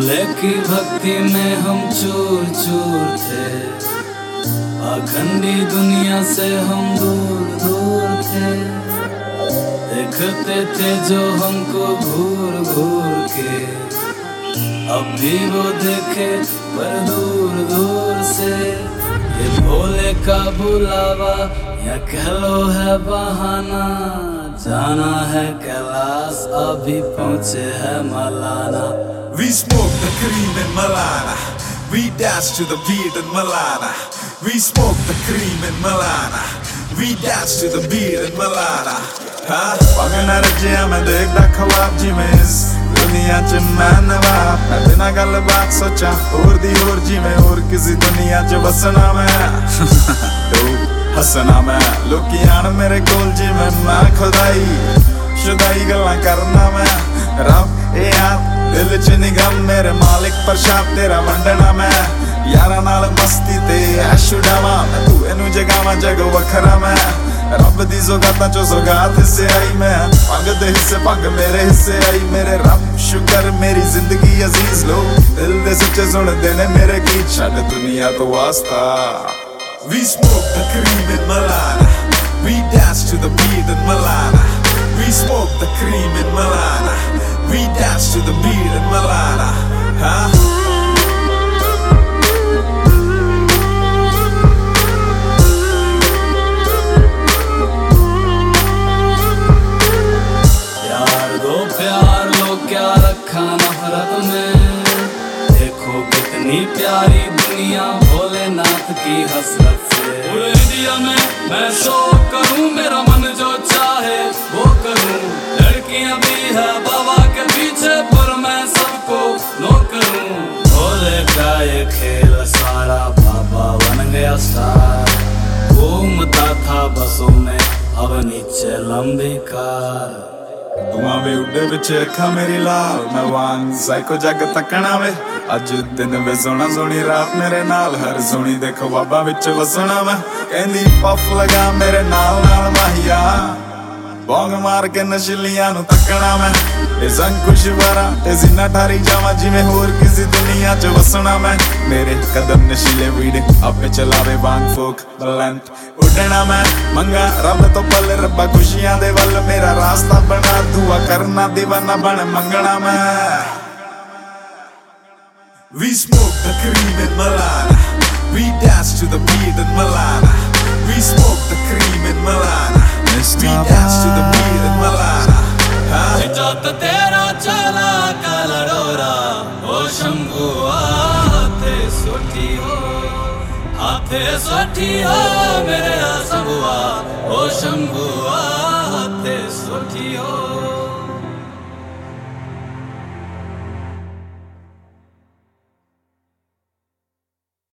भोले की भक्ति में हम चूर चूर थे, अखंडी दुनिया से हम दूर दूर थे। देखते थे जो हमको घूर घूर के, अब भी वो देखे पर दूर दूर से। ये भोले का बुलावा या कह लो है बहाना, जाना है कैलाश अभी पहुँचे है Malana. We smoke the cream in Malana, we dance to the beat in Malana. We smoke the cream in Malana, we dance to the beat in Malana. Pagna Razia मैं देखदा ख्वाब जी में इस दुनिया च मैं नवाब। मैं बिना गल बात सोचा और दी और जी में और किसी दुनिया च बसना मैं हसना मैं। लोकी आन मेरे कोल जी में मैं खुदाई शुदाई गल्लां करना मैं। रब ए यार दिल च निगम मेरे मालिक प्रशाद तेरा वंडना मैं। यारा नाल मस्ती ते ऐश उड़ावां मैं, तू एनू जगावां जग वखरा मैं। रब दी सौगातां चो सौगात हिस्से आई मैं, पंग दे हिस्से पंग मेरे हिस्से आई। मेरे रब शुक्र मेरी जिंदगी अजीज लो, दिल दे सच्चे सुनदे ने मेरे गीत, छड्ड दुनिया तो वास्ता। We smoke the cream in Malana, we dance to the beat in Malana. We smoke the cream in Malana, we dance to the beat in Malana. प्यार दो प्यार लो क्या रखा नफरत में, देखो कितनी प्यारी दुनिया भोलेनाथ की हसरत से। पूरे इंडिया में मैं शो करूं, मेरा मन जो चाहे वो करूं। लड़कियां भी है बाबा के पीछे पर मैं सबको नो करूं। भोले का ये खेल सारा बाबा बन गया स्टार, घूमता था बसों में अब नीचे लंबी कार। धुआं वे उड्डे विच अखा मेरी लाल, मैं वांग साइको जग तकना वे। अज दिन वे सोना सोनी रात मेरे नाल, हर सोनी दे ख्वाबां विच वसना मैं। कहंदी पफ लगा मेरे नाल नाल माहिया, बौंग मार के नशीलियां नू तकना मैं। ए संकुश वारा ते जिन्ना ठारी जावां जिवें होर किसी दुनिया च वसना मैं। मेरे कदम नशीले वीड आपे चलावे वांग फोक बलंत उड़ना मैं। मंगा रब तो पल रब्बा खुशियां दे वल, मेरा रास्ता बना दुआ करना दीवाना बन मंगना मैं। We smoke the cream in Malana, we dance to the beat in Malana. We smoke the cream in Malana, we dance to the beat in Malana. जत तेरा चला कलडोरा ओ शंभू हाथे सोठी हो, हाथे सोठी हो मेरे शंभुआ ओ शंभू हाथे सोठी हो।